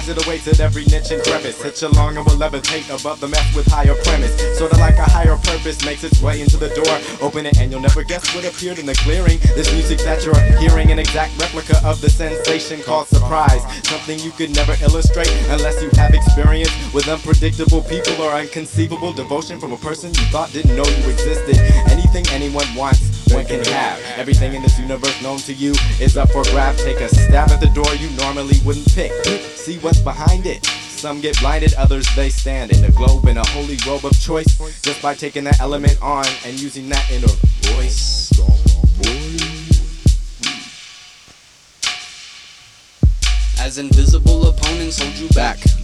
as it awaits at every niche and crevice. Hitch along and will levitate above the mess with higher premise. Sorta like a higher purpose makes its way into the door. Open it and you'll never guess what appeared in the clearing. This music that you're hearing, an exact replica of the sensation called surprise. Something you could never illustrate unless you have experience with unpredictable people or inconceivable devotion from a person you thought didn't know you existed. Anything anyone wants, one can have. Everything in this universe known to you is up for grabs. Take a stab at the door you normally wouldn't pick. See what's behind it. Some get blinded, others they stand in a globe in a holy robe of choice, just by taking that element on and using that inner voice. As invisible opponents hold you back,